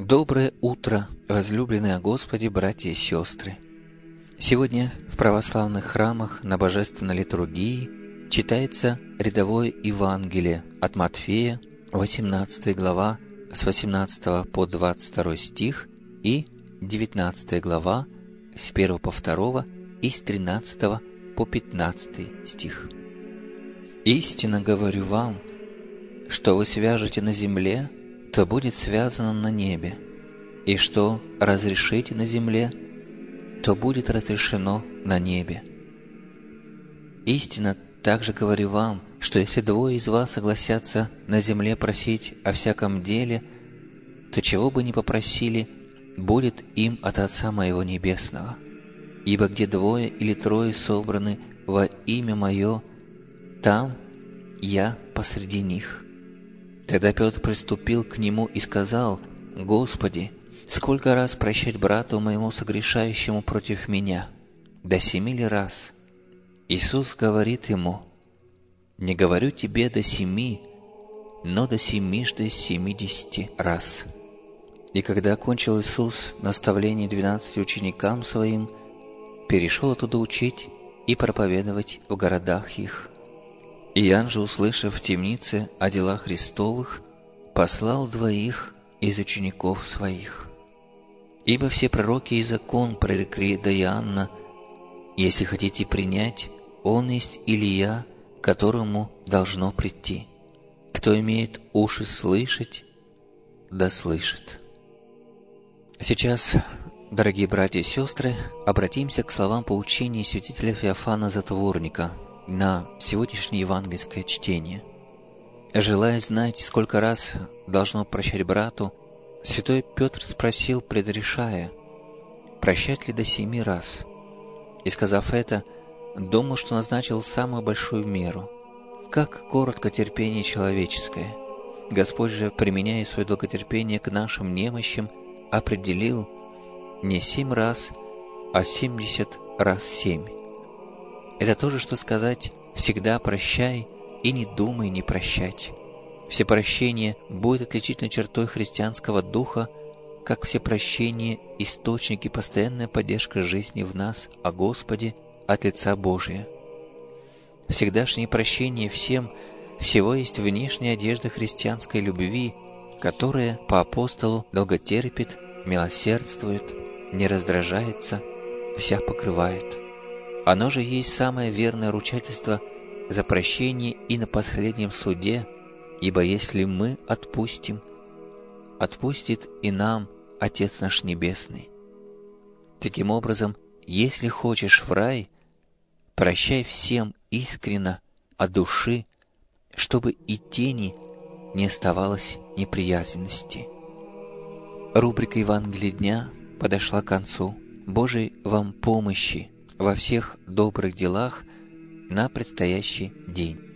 Доброе утро, возлюбленные Господи, братья и сестры! Сегодня в православных храмах на Божественной литургии читается рядовое Евангелие от Матфея, 18 глава, с 18 по 22 стих, и 19 глава, с 1 по 2 и с 13 по 15 стих. «Истинно говорю вам, что вы свяжете на земле, то будет связано на небе, и что разрешите на земле, то будет разрешено на небе. Истинно также говорю вам, что если двое из вас согласятся на земле просить о всяком деле, то чего бы ни попросили, будет им от Отца Моего Небесного. Ибо где двое или трое собраны во имя Мое, там Я посреди них». Тогда Петр приступил к нему и сказал: «Господи, сколько раз прощать брату моему, согрешающему против меня? До 7 ли раз?» Иисус говорит ему: «Не говорю тебе до 7, но до 70 раз». И когда окончил Иисус наставление 12 ученикам Своим, перешел оттуда учить и проповедовать в городах их. Иоанн же, услышав в темнице о делах Христовых, послал 2 из учеников своих. Ибо все пророки и закон прорекли до Иоанна: если хотите принять, он есть Илия, которому должно прийти. Кто имеет уши слышать, да слышит». Сейчас, дорогие братья и сестры, обратимся к словам поучения святителя Феофана Затворника на сегодняшнее евангельское чтение. Желая знать, сколько раз должно прощать брату, святой Петр спросил, предрешая, прощать ли до 7 раз. И, сказав это, думал, что назначил самую большую меру. Как коротко терпение человеческое! Господь же, применяя свое долготерпение к нашим немощам, определил не 7 раз, а 70 раз 7. Это то же, что сказать: «Всегда прощай и не думай не прощать». Всепрощение будет отличительной чертой христианского духа, как всепрощение – источник и постоянная поддержка жизни в нас о Господе от лица Божия. Всегдашнее прощение всего есть внешняя одежда христианской любви, которая по апостолу долготерпит, милосердствует, не раздражается, вся покрывает. Оно же есть самое верное ручательство за прощение и на последнем суде, ибо если мы отпустим, отпустит и нам Отец наш Небесный. Таким образом, если хочешь в рай, прощай всем искренно от души, чтобы и тени не оставалось неприязненности. Рубрика Евангелия дня подошла к концу. Божией вам помощи во всех добрых делах на предстоящий день.